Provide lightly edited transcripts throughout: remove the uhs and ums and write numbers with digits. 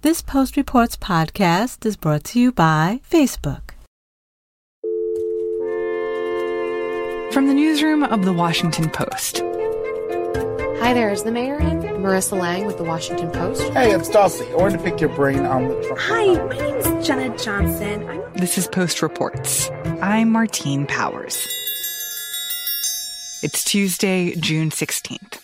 This Post Reports podcast is brought to you by Facebook. From the newsroom of The Washington Post. Hi there, is the mayor in? Marissa Lang with The Washington Post. Hey, it's Darcy. I wanted to pick your brain on the Trump. Hi, my name's Jenna Johnson. This is Post Reports. I'm Martine Powers. It's Tuesday, June 16th.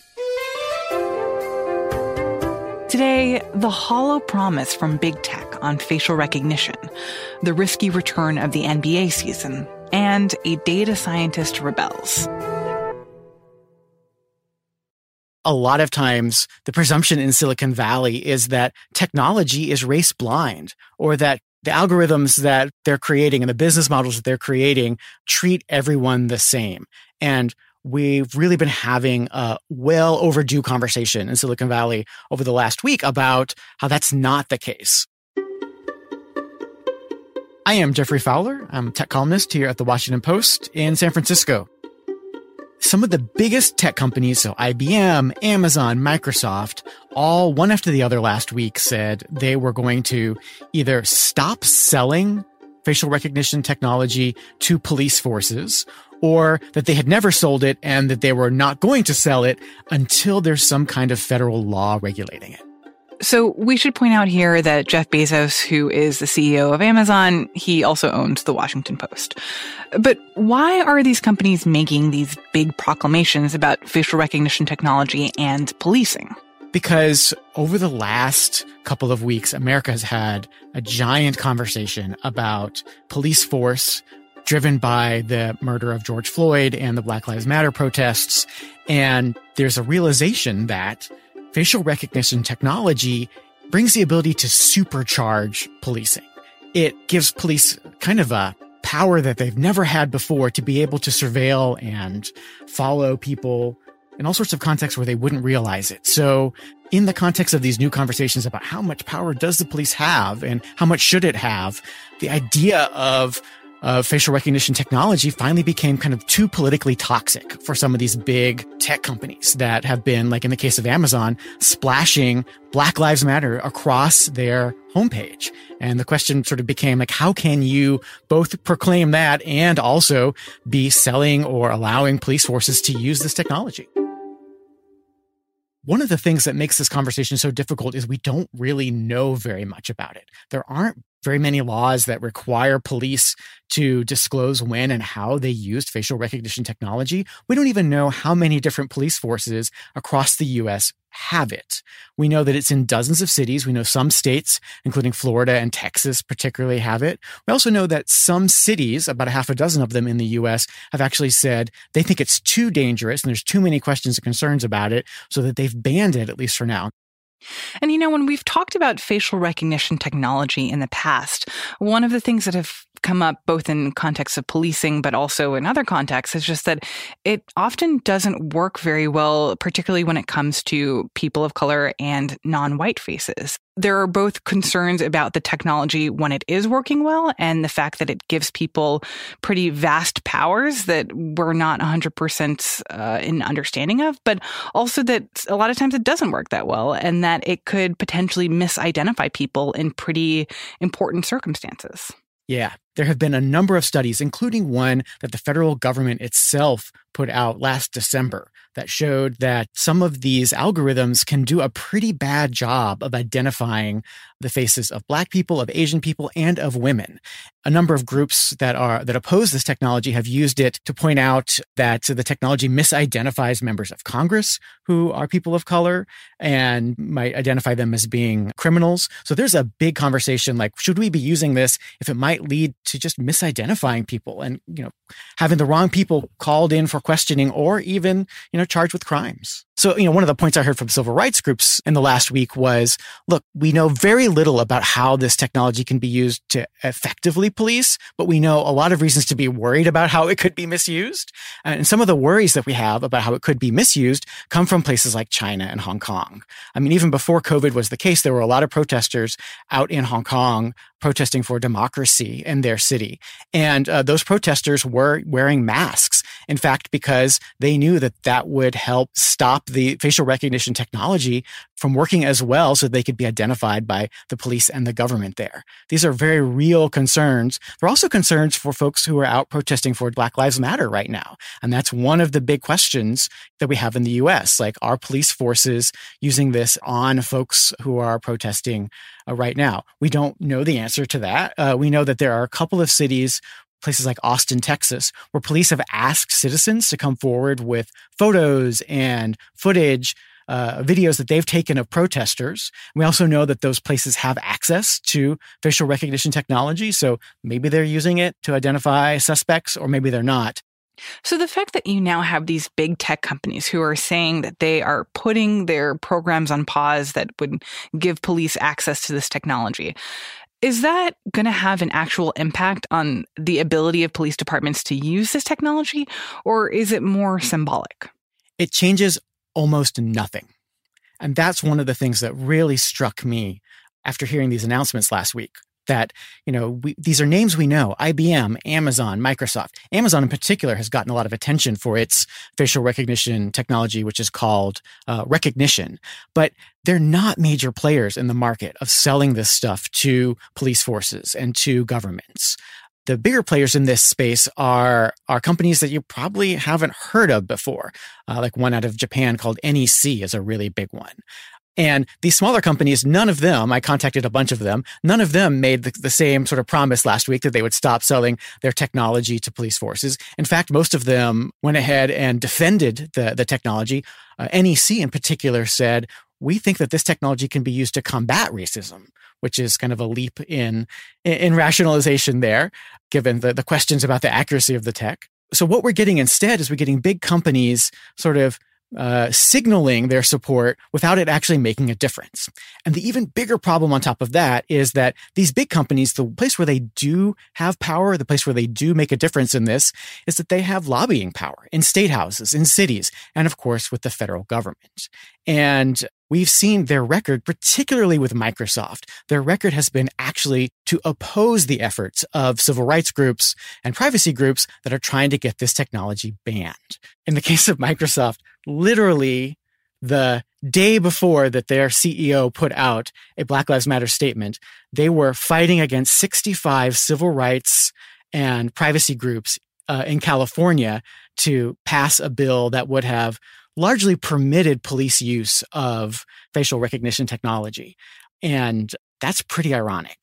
Today, the hollow promise from big tech on facial recognition, the risky return of the NBA season, and a data scientist rebels. A lot of times, the presumption in Silicon Valley is that technology is race blind, or that the algorithms that they're creating and the business models that they're creating treat everyone the same. And we've really been having a well overdue conversation in Silicon Valley over the last week about how that's not the case. I am Jeffrey Fowler. I'm a tech columnist here at The Washington Post in San Francisco. Some of the biggest tech companies, so IBM, Amazon, Microsoft, all one after the other last week said they were going to either stop selling facial recognition technology to police forces, or that they had never sold it and that they were not going to sell it until there's some kind of federal law regulating it. So we should point out here that Jeff Bezos, who is the CEO of Amazon, he also owns The Washington Post. But why are these companies making these big proclamations about facial recognition technology and policing? Because over the last couple of weeks, America has had a giant conversation about police force driven by the murder of George Floyd and the Black Lives Matter protests. And there's a realization that facial recognition technology brings the ability to supercharge policing. It gives police kind of a power that they've never had before to be able to surveil and follow people in all sorts of contexts where they wouldn't realize it. So in the context of these new conversations about how much power does the police have and how much should it have, the idea of facial recognition technology finally became kind of too politically toxic for some of these big tech companies that have been, like in the case of Amazon, splashing Black Lives Matter across their homepage. And the question sort of became like, how can you both proclaim that and also be selling or allowing police forces to use this technology? One of the things that makes this conversation so difficult is we don't really know very much about it. There aren't very many laws that require police to disclose when and how they used facial recognition technology. We don't even know how many different police forces across the U.S. have it. We know that it's in dozens of cities. We know some states, including Florida and Texas, particularly have it. We also know that some cities, about a half a dozen of them in the U.S., have actually said they think it's too dangerous and there's too many questions and concerns about it, so that they've banned it, at least for now. And, you know, when we've talked about facial recognition technology in the past, one of the things that have come up both in context of policing, but also in other contexts, is just that it often doesn't work very well, particularly when it comes to people of color and non-white faces. There are both concerns about the technology when it is working well and the fact that it gives people pretty vast powers that we're not 100% in understanding of, but also that a lot of times it doesn't work that well and that it could potentially misidentify people in pretty important circumstances. Yeah, there have been a number of studies, including one that the federal government itself put out last December, that showed that some of these algorithms can do a pretty bad job of identifying the faces of Black people, of Asian people, and of women. A number of groups that oppose this technology have used it to point out that the technology misidentifies members of Congress who are people of color and might identify them as being criminals. So there's a big conversation like, should we be using this if it might lead to just misidentifying people and, having the wrong people called in for questioning or even, charged with crimes? So, one of the points I heard from civil rights groups in the last week was, look, we know very little about how this technology can be used to effectively police, but we know a lot of reasons to be worried about how it could be misused. And some of the worries that we have about how it could be misused come from places like China and Hong Kong. I mean, even before COVID was the case, there were a lot of protesters out in Hong Kong protesting for democracy in their city. And those protesters were wearing masks. In fact, because they knew that that would help stop the facial recognition technology from working as well so they could be identified by the police and the government there. These are very real concerns. They're also concerns for folks who are out protesting for Black Lives Matter right now. And that's one of the big questions that we have in the US. Like, are police forces using this on folks who are protesting right now? We don't know the answer to that. We know that there are a couple of cities, places like Austin, Texas, where police have asked citizens to come forward with photos and footage, videos that they've taken of protesters. We also know that those places have access to facial recognition technology. So maybe they're using it to identify suspects, or maybe they're not. So the fact that you now have these big tech companies who are saying that they are putting their programs on pause that would give police access to this technology, is that going to have an actual impact on the ability of police departments to use this technology, or is it more symbolic? It changes almost nothing. And that's one of the things that really struck me after hearing these announcements last week. That, these are names we know: IBM, Amazon, Microsoft. Amazon in particular has gotten a lot of attention for its facial recognition technology, which is called Rekognition. But they're not major players in the market of selling this stuff to police forces and to governments. The bigger players in this space are companies that you probably haven't heard of before. Like one out of Japan called NEC is a really big one. And these smaller companies, none of them, I contacted a bunch of them, none of them made the same sort of promise last week that they would stop selling their technology to police forces. In fact, most of them went ahead and defended the technology. NEC in particular said, we think that this technology can be used to combat racism, which is kind of a leap in rationalization there, given the questions about the accuracy of the tech. So what we're getting instead is we're getting big companies sort of signaling their support without it actually making a difference. And the even bigger problem on top of that is that these big companies, the place where they do have power, the place where they do make a difference in this, is that they have lobbying power in state houses, in cities, and of course with the federal government. And we've seen their record, particularly with Microsoft. Their record has been actually to oppose the efforts of civil rights groups and privacy groups that are trying to get this technology banned. In the case of Microsoft, literally the day before that their CEO put out a Black Lives Matter statement, they were fighting against 65 civil rights and privacy groups in California to pass a bill that would have largely permitted police use of facial recognition technology. And that's pretty ironic.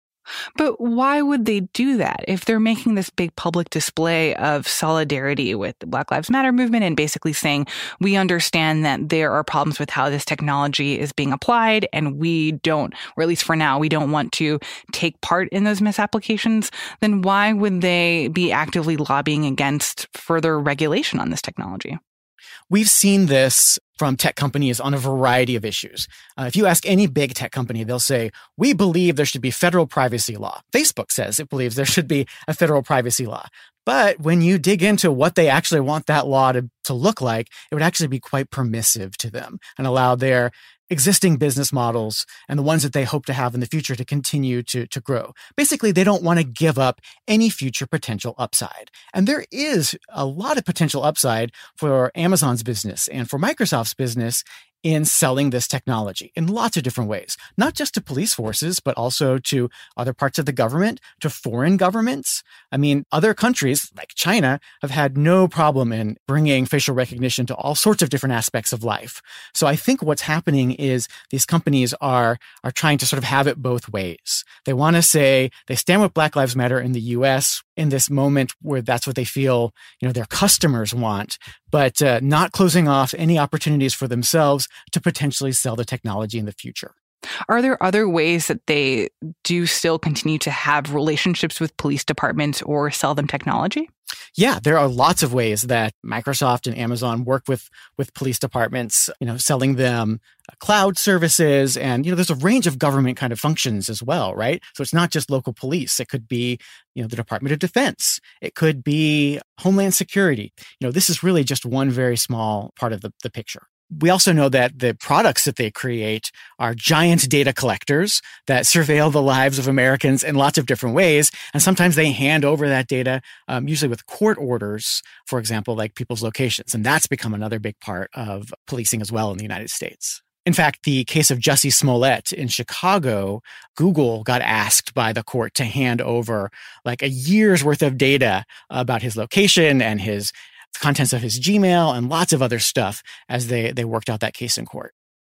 But why would they do that if they're making this big public display of solidarity with the Black Lives Matter movement and basically saying, we understand that there are problems with how this technology is being applied and we don't, or at least for now, we don't want to take part in those misapplications? Then why would they be actively lobbying against further regulation on this technology? We've seen this from tech companies on a variety of issues. If you ask any big tech company, they'll say, we believe there should be federal privacy law. Facebook says it believes there should be a federal privacy law. But when you dig into what they actually want that law to look like, it would actually be quite permissive to them and allow their existing business models and the ones that they hope to have in the future to continue to grow. Basically, they don't want to give up any future potential upside. And there is a lot of potential upside for Amazon's business and for Microsoft's business in selling this technology in lots of different ways, not just to police forces, but also to other parts of the government, to foreign governments. I mean, other countries like China have had no problem in bringing facial recognition to all sorts of different aspects of life. So I think what's happening is these companies are trying to sort of have it both ways. They want to say they stand with Black Lives Matter in the US in this moment where that's what they feel, their customers want, but not closing off any opportunities for themselves to potentially sell the technology in the future. Are there other ways that they do still continue to have relationships with police departments or sell them technology? Yeah, there are lots of ways that Microsoft and Amazon work with police departments, selling them cloud services. And, there's a range of government kind of functions as well, right? So it's not just local police. It could be, the Department of Defense. It could be Homeland Security. This is really just one very small part of the picture. We also know that the products that they create are giant data collectors that surveil the lives of Americans in lots of different ways. And sometimes they hand over that data, usually with court orders, for example, like people's locations. And that's become another big part of policing as well in the United States. In fact, the case of Jussie Smollett in Chicago, Google got asked by the court to hand over like a year's worth of data about his location and his contents of his Gmail and lots of other stuff as they worked out that case in court.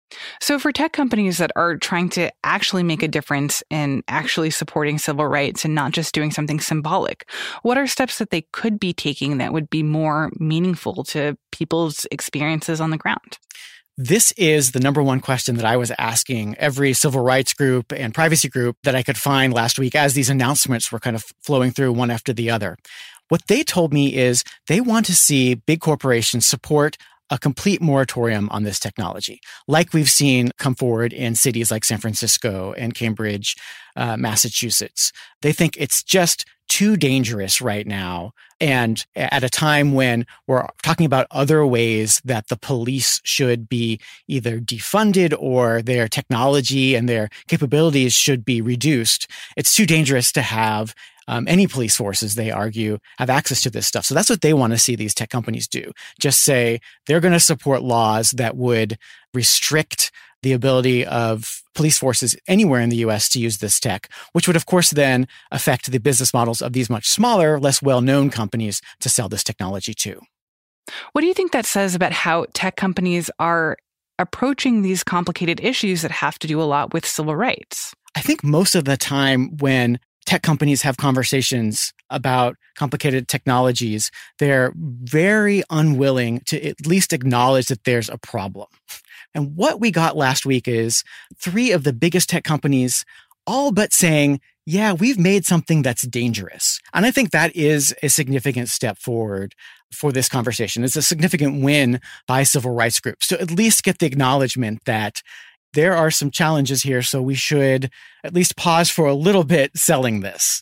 So for tech companies that are trying to actually make a difference in actually supporting civil rights and not just doing something symbolic, what are steps that they could be taking that would be more meaningful to people's experiences on the ground? This is the number one question that I was asking every civil rights group and privacy group that I could find last week as these announcements were kind of flowing through one after the other. What they told me is they want to see big corporations support a complete moratorium on this technology, like we've seen come forward in cities like San Francisco and Cambridge, Massachusetts. They think it's just too dangerous right now. And at a time when we're talking about other ways that the police should be either defunded or their technology and their capabilities should be reduced, it's too dangerous to have any police forces, they argue, have access to this stuff. So that's what they want to see these tech companies do. Just say they're going to support laws that would restrict the ability of police forces anywhere in the U.S. to use this tech, which would, of course, then affect the business models of these much smaller, less well-known companies to sell this technology to. What do you think that says about how tech companies are approaching these complicated issues that have to do a lot with civil rights? I think most of the time when tech companies have conversations about complicated technologies, they're very unwilling to at least acknowledge that there's a problem. And what we got last week is 3 of the biggest tech companies all but saying, yeah, we've made something that's dangerous. And I think that is a significant step forward for this conversation. It's a significant win by civil rights groups to at least get the acknowledgement that there are some challenges here, so we should at least pause for a little bit selling this.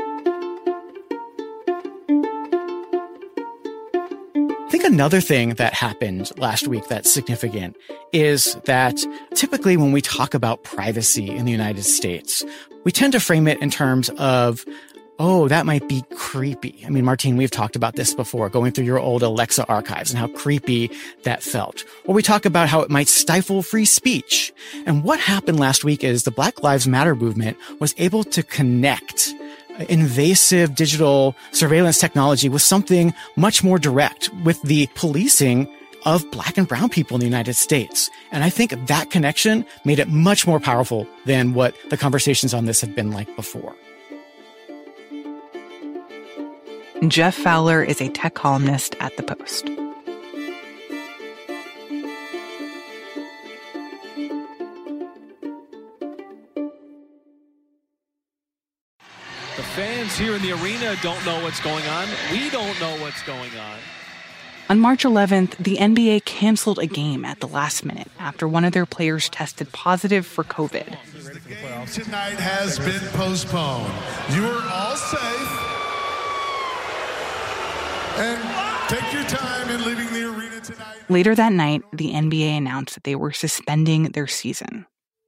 I think another thing that happened last week that's significant is that typically when we talk about privacy in the United States, we tend to frame it in terms of, oh, that might be creepy. I mean, Martine, we've talked about this before, going through your old Alexa archives and how creepy that felt. Or we talk about how it might stifle free speech. And what happened last week is the Black Lives Matter movement was able to connect invasive digital surveillance technology with something much more direct, with the policing of Black and brown people in the United States. And I think that connection made it much more powerful than what the conversations on this have been like before. Jeff Fowler is a tech columnist at The Post. The fans here in the arena don't know what's going on. We don't know what's going on. On March 11th, the NBA canceled a game at the last minute after one of their players tested positive for COVID. The game tonight has been postponed. You are all safe. And take your time in leaving the arena tonight. Later that night, the NBA announced that they were suspending their season.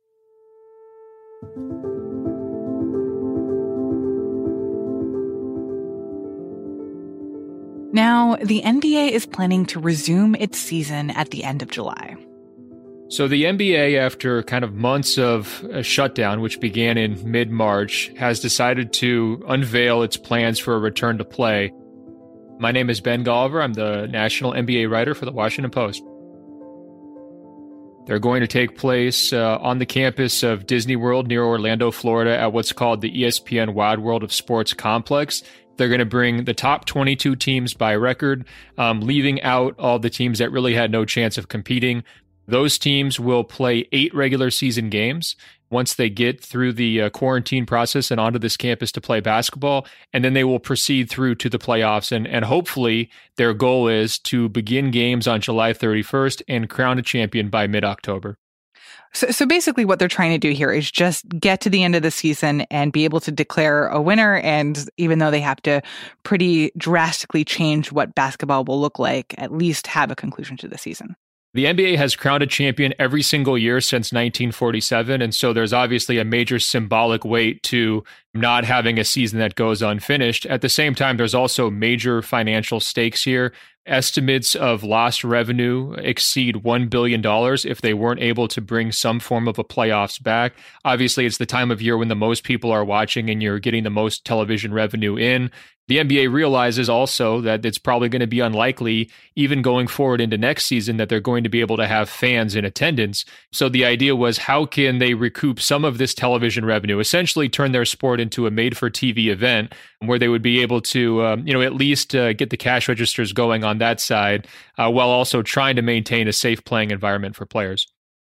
Now, the NBA is planning to resume its season at the end of July. So the NBA, after kind of months of a shutdown, which began in mid-March, has decided to unveil its plans for a return to play. My name is Ben Golliver. I'm the national NBA writer for the Washington Post. They're going to take place on the campus of Disney World near Orlando, Florida, at what's called the ESPN Wide World of Sports Complex. They're going to bring the top 22 teams by record, leaving out all the teams that really had no chance of competing. Those teams will play 8 regular season games once they get through the quarantine process and onto this campus to play basketball. And then they will proceed through to the playoffs. And hopefully their goal is to begin games on July 31st and crown a champion by mid-October. So basically what they're trying to do here is just get to the end of the season and be able to declare a winner. And even though they have to pretty drastically change what basketball will look like, at least have a conclusion to the season. The NBA has crowned a champion every single year since 1947, and so there's obviously a major symbolic weight to not having a season that goes unfinished. At the same time, there's also major financial stakes here. Estimates of lost revenue exceed $1 billion if they weren't able to bring some form of a playoffs back. Obviously, it's the time of year when the most people are watching and you're getting the most television revenue in. The NBA realizes also that it's probably going to be unlikely, even going forward into next season, that they're going to be able to have fans in attendance. So the idea was, how can they recoup some of this television revenue, essentially turn their sport into a made-for-TV event where they would be able to, at least get the cash registers going on that side, while also trying to maintain a safe playing environment for players.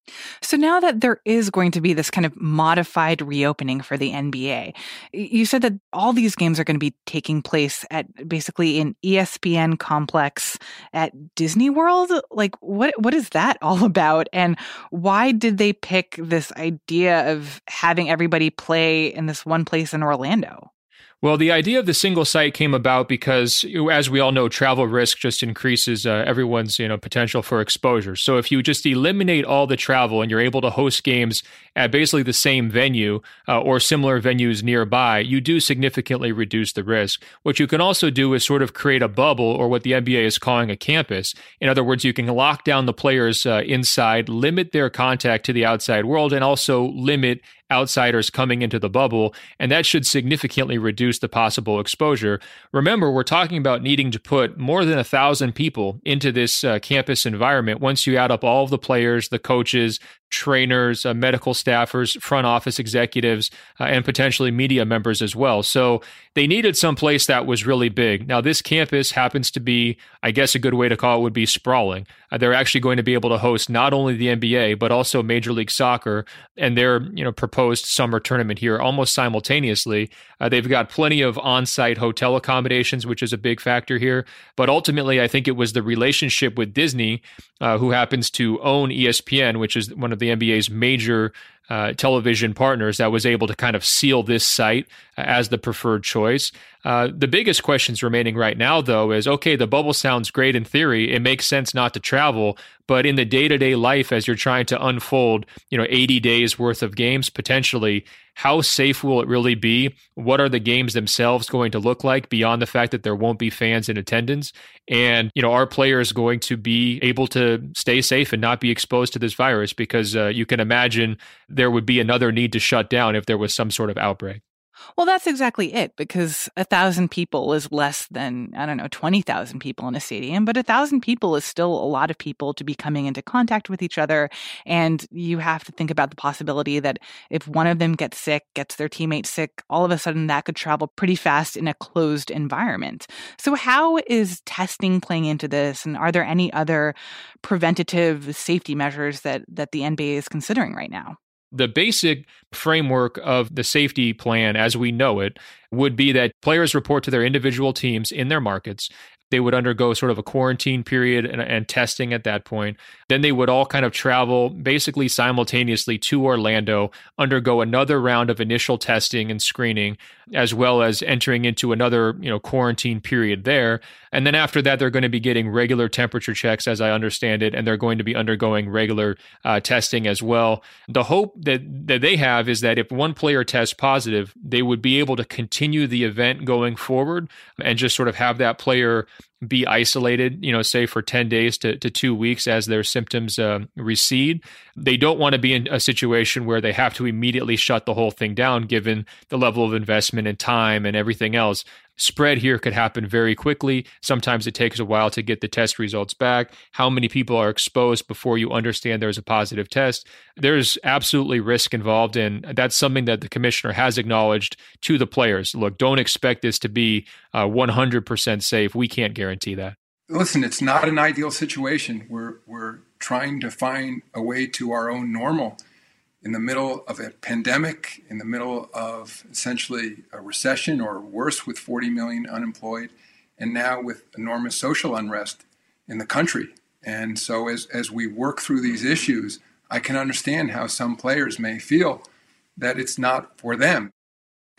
So now that there is going to be this kind of modified reopening for the NBA, you said that all these games are going to be taking place at basically an ESPN complex at Disney World. Like, what is that all about? And why did they pick this idea of having everybody play in this one place in Orlando? Well, the idea of the single site came about because, as we all know, travel risk just increases everyone's potential for exposure. So if you just eliminate all the travel and you're able to host games at basically the same venue or similar venues nearby, you do significantly reduce the risk. What you can also do is sort of create a bubble, or what the NBA is calling a campus. In other words, you can lock down the players inside, limit their contact to the outside world, and also limit outsiders coming into the bubble, and that should significantly reduce the possible exposure. Remember, we're talking about needing to put more than 1,000 people into this campus environment once you add up all of the players, the coaches, trainers, medical staffers, front office executives, and potentially media members as well. So they needed some place that was really big. Now, this campus happens to be, I guess a good way to call it would be sprawling. They're actually going to be able to host not only the NBA, but also Major League Soccer and their proposed summer tournament here almost simultaneously. They've got plenty of on-site hotel accommodations, which is a big factor here. But ultimately, I think it was the relationship with Disney, who happens to own ESPN, which is one of the NBA's major television partners, that was able to kind of seal this site as the preferred choice. The biggest questions remaining right now, though, is, okay, the bubble sounds great in theory. It makes sense not to travel, but in the day-to-day life, as you're trying to unfold, 80 days worth of games potentially, how safe will it really be? What are the games themselves going to look like beyond the fact that there won't be fans in attendance? And, are players going to be able to stay safe and not be exposed to this virus? Because you can imagine there would be another need to shut down if there was some sort of outbreak. Well, that's exactly it, because 1,000 people is less than, 20,000 people in a stadium, but 1,000 people is still a lot of people to be coming into contact with each other. And you have to think about the possibility that if one of them gets sick, gets their teammate sick, all of a sudden that could travel pretty fast in a closed environment. So how is testing playing into this? And are there any other preventative safety measures that the NBA is considering right now? The basic framework of the safety plan as we know it would be that players report to their individual teams in their markets. They would undergo sort of a quarantine period and testing at that point. Then they would all kind of travel basically simultaneously to Orlando, undergo another round of initial testing and screening, as well as entering into another, quarantine period there. And then after that, they're going to be getting regular temperature checks, as I understand it, and they're going to be undergoing regular testing as well. The hope that they have is that if one player tests positive, they would be able to continue the event going forward and just sort of have that player be isolated, say for 10 days to 2 weeks as their symptoms recede. They don't want to be in a situation where they have to immediately shut the whole thing down, given the level of investment and time and everything else. Spread here could happen very quickly. Sometimes it takes a while to get the test results back. How many people are exposed before you understand there's a positive test? There's absolutely risk involved, and that's something that the commissioner has acknowledged to the players. Look, don't expect this to be 100% safe. We can't guarantee that. Listen, it's not an ideal situation. We're trying to find a way to our own normal in the middle of a pandemic, in the middle of essentially a recession or worse with 40 million unemployed, and now with enormous social unrest in the country. And so as we work through these issues, I can understand how some players may feel that it's not for them.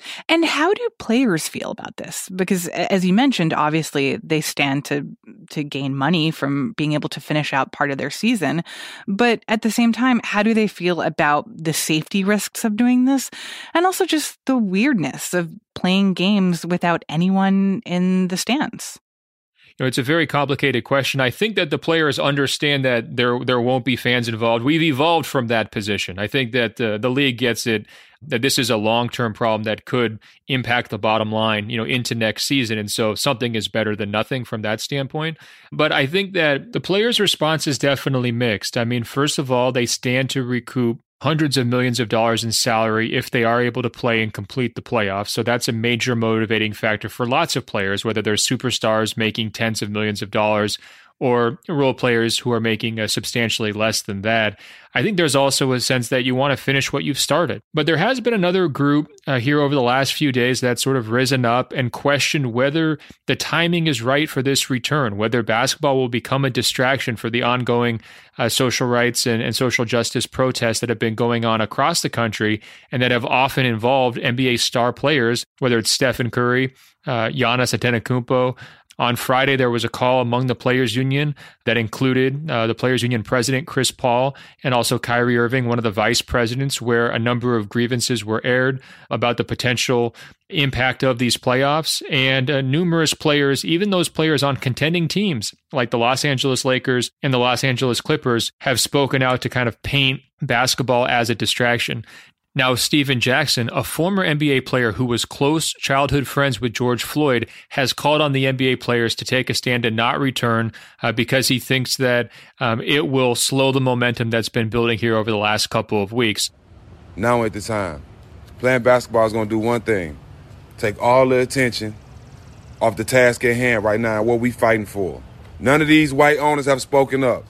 And how do players feel about this? Because as you mentioned, obviously they stand to gain money from being able to finish out part of their season. But at the same time, how do they feel about the safety risks of doing this? And also just the weirdness of playing games without anyone in the stands? It's a very complicated question. I think that the players understand that there won't be fans involved. We've evolved from that position. I think that the league gets it, that this is a long-term problem that could impact the bottom line, into next season. And so something is better than nothing from that standpoint. But I think that the players' response is definitely mixed. I mean, first of all, they stand to recoup hundreds of millions of dollars in salary if they are able to play and complete the playoffs. So that's a major motivating factor for lots of players, whether they're superstars making tens of millions of dollars or role players who are making substantially less than that. I think there's also a sense that you want to finish what you've started. But there has been another group here over the last few days that's sort of risen up and questioned whether the timing is right for this return, whether basketball will become a distraction for the ongoing social rights and social justice protests that have been going on across the country and that have often involved NBA star players, whether it's Stephen Curry, Giannis Antetokounmpo. On Friday, there was a call among the Players Union that included the Players Union president, Chris Paul, and also Kyrie Irving, one of the vice presidents, where a number of grievances were aired about the potential impact of these playoffs. And numerous players, even those players on contending teams like the Los Angeles Lakers and the Los Angeles Clippers, have spoken out to kind of paint basketball as a distraction. Now, Stephen Jackson, a former NBA player who was close childhood friends with George Floyd, has called on the NBA players to take a stand and not return because he thinks that it will slow the momentum that's been building here over the last couple of weeks. Now at the time, playing basketball is going to do one thing: take all the attention off the task at hand right now and what we fighting for. None of these white owners have spoken up.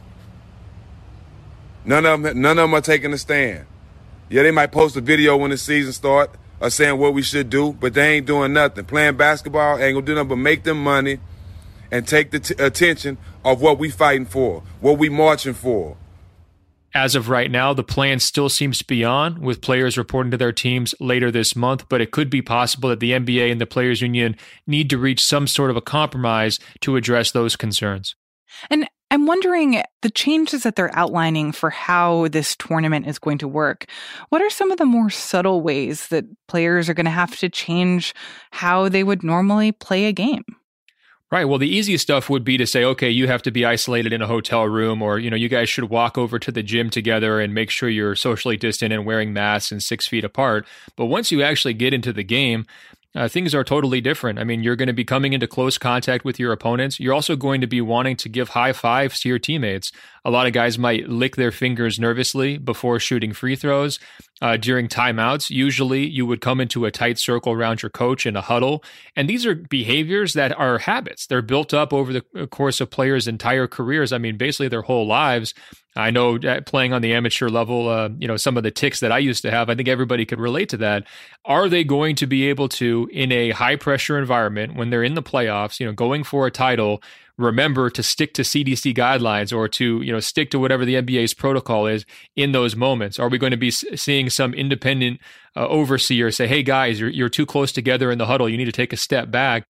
None of them are taking a stand. Yeah, they might post a video when the season starts or saying what we should do, but they ain't doing nothing. Playing basketball ain't gonna do nothing but make them money and take the attention of what we fighting for, what we marching for. As of right now, the plan still seems to be on, with players reporting to their teams later this month, but it could be possible that the NBA and the Players Union need to reach some sort of a compromise to address those concerns. And I'm wondering, the changes that they're outlining for how this tournament is going to work, what are some of the more subtle ways that players are going to have to change how they would normally play a game? Right. Well, the easiest stuff would be to say, okay, you have to be isolated in a hotel room, or, you guys should walk over to the gym together and make sure you're socially distant and wearing masks and 6 feet apart. But once you actually get into the game, things are totally different. I mean, you're going to be coming into close contact with your opponents. You're also going to be wanting to give high fives to your teammates. A lot of guys might lick their fingers nervously before shooting free throws. During timeouts, usually you would come into a tight circle around your coach in a huddle. And these are behaviors that are habits. They're built up over the course of players' entire careers. I mean, basically their whole lives. I know playing on the amateur level, some of the tics that I used to have, I think everybody could relate to that. Are they going to be able to, in a high pressure environment, when they're in the playoffs, going for a title, remember to stick to CDC guidelines or to, stick to whatever the NBA's protocol is in those moments? Are we going to be seeing some independent overseer say, hey guys, you're too close together in the huddle, you need to take a step back?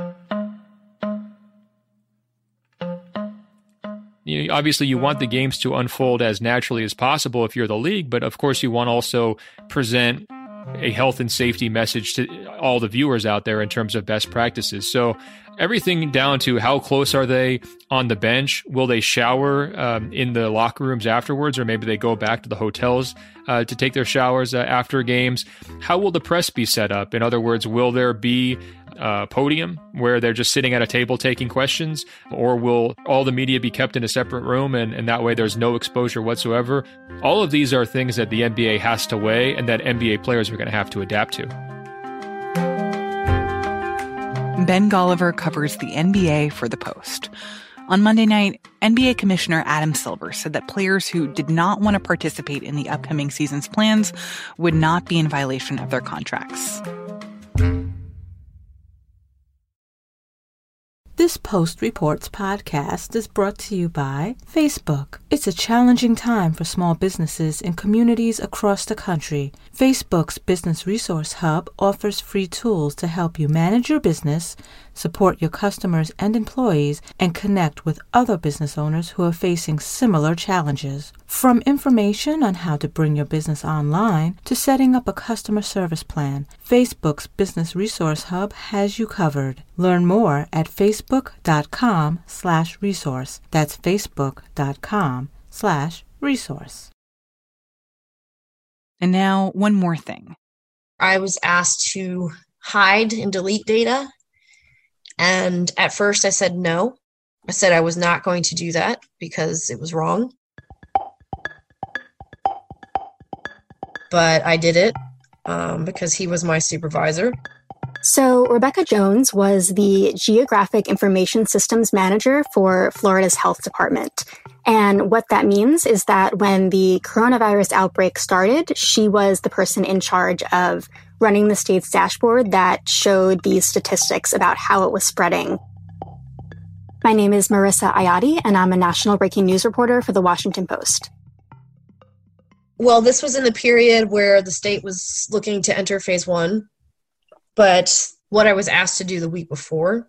Obviously, you want the games to unfold as naturally as possible if you're the league, but of course you want to also present a health and safety message to all the viewers out there in terms of best practices. So everything down to how close are they on the bench? Will they shower in the locker rooms afterwards, or maybe they go back to the hotels to take their showers after games? How will the press be set up? In other words, will there be a podium where they're just sitting at a table taking questions, or will all the media be kept in a separate room and that way there's no exposure whatsoever? All of these are things that the NBA has to weigh and that NBA players are going to have to adapt to. Ben Golliver covers the NBA for The Post. On Monday night, NBA Commissioner Adam Silver said that players who did not want to participate in the upcoming season's plans would not be in violation of their contracts. This Post Reports podcast is brought to you by Facebook. It's a challenging time for small businesses in communities across the country. Facebook's Business Resource Hub offers free tools to help you manage your business, support your customers and employees, and connect with other business owners who are facing similar challenges. From information on how to bring your business online to setting up a customer service plan, Facebook's Business Resource Hub has you covered. Learn more at facebook.com/resource. That's facebook.com/resource. And now, one more thing. I was asked to hide and delete data. And at first I said no. I said I was not going to do that because it was wrong. But I did it because he was my supervisor. So Rebecca Jones was the Geographic Information Systems Manager for Florida's Health Department. And what that means is that when the coronavirus outbreak started, she was the person in charge of running the state's dashboard that showed these statistics about how it was spreading. My name is Marissa Ayati, and I'm a national breaking news reporter for The Washington Post. Well, this was in the period where the state was looking to enter phase 1. But what I was asked to do the week before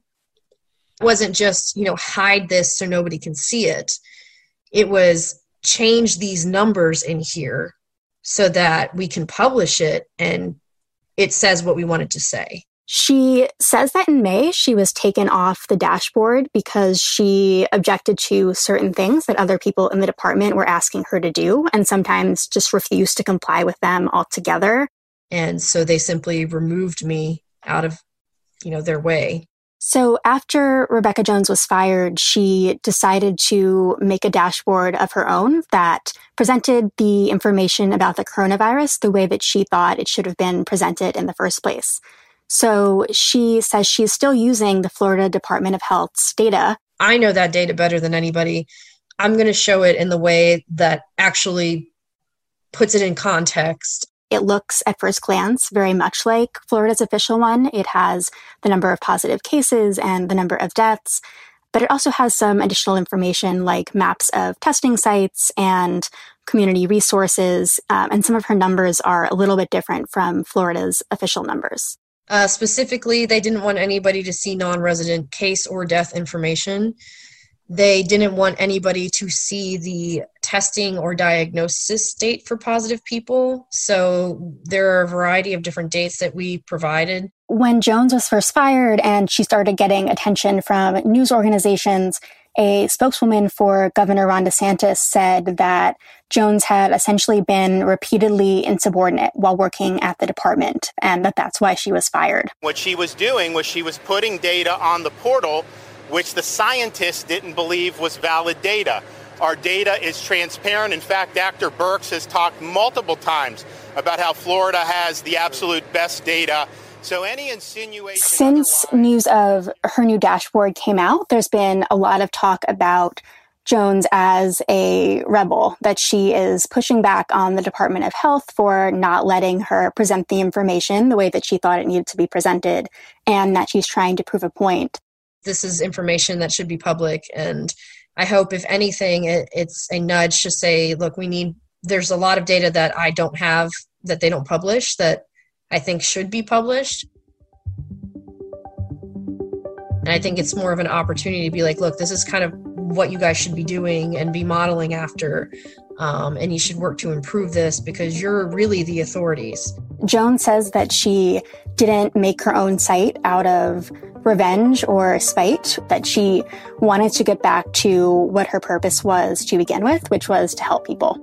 wasn't just, hide this so nobody can see it. It was change these numbers in here so that we can publish it and it says what we want it to say. She says that in May, she was taken off the dashboard because she objected to certain things that other people in the department were asking her to do and sometimes just refused to comply with them altogether. And so they simply removed me out of, their way. So after Rebecca Jones was fired, she decided to make a dashboard of her own that presented the information about the coronavirus the way that she thought it should have been presented in the first place. So she says she's still using the Florida Department of Health's data. I know that data better than anybody. I'm going to show it in the way that actually puts it in context. It looks at first glance very much like Florida's official one. It has the number of positive cases and the number of deaths, but it also has some additional information like maps of testing sites and community resources, and some of her numbers are a little bit different from Florida's official numbers. Specifically, they didn't want anybody to see non-resident case or death information. They didn't want anybody to see the testing or diagnosis date for positive people. So there are a variety of different dates that we provided. When Jones was first fired and she started getting attention from news organizations, a spokeswoman for Governor Ron DeSantis said that Jones had essentially been repeatedly insubordinate while working at the department, and that's why she was fired. What she was doing was she was putting data on the portal which the scientists didn't believe was valid data. Our data is transparent. In fact, Dr. Birx has talked multiple times about how Florida has the absolute best data. So any insinuation... Since news of her new dashboard came out, there's been a lot of talk about Jones as a rebel, that she is pushing back on the Department of Health for not letting her present the information the way that she thought it needed to be presented, and that she's trying to prove a point. This is information that should be public, and I hope, if anything, it's a nudge to say, look, there's a lot of data that I don't have, that they don't publish, that I think should be published. And I think it's more of an opportunity to be like, look, this is kind of what you guys should be doing and be modeling after, and you should work to improve this because you're really the authorities. Jones says that she didn't make her own site out of revenge or spite, that she wanted to get back to what her purpose was to begin with, which was to help people.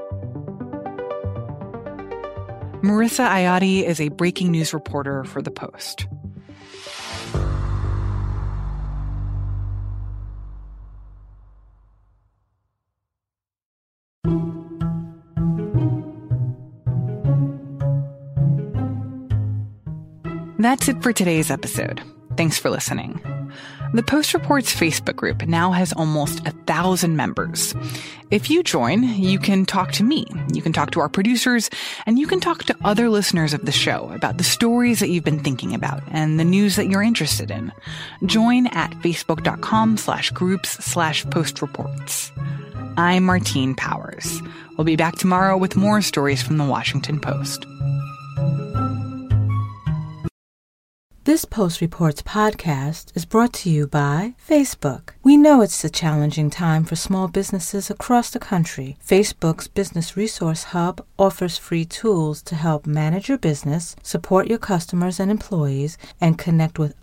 Marissa Ayati is a breaking news reporter for The Post. That's it for today's episode. Thanks for listening. The Post Reports Facebook group now has almost 1,000 members. If you join, you can talk to me, you can talk to our producers, and you can talk to other listeners of the show about the stories that you've been thinking about and the news that you're interested in. Join at facebook.com/groups/postreports. I'm Martine Powers. We'll be back tomorrow with more stories from the Washington Post. This Post Reports podcast is brought to you by Facebook. We know it's a challenging time for small businesses across the country. Facebook's Business Resource Hub offers free tools to help manage your business, support your customers and employees, and connect with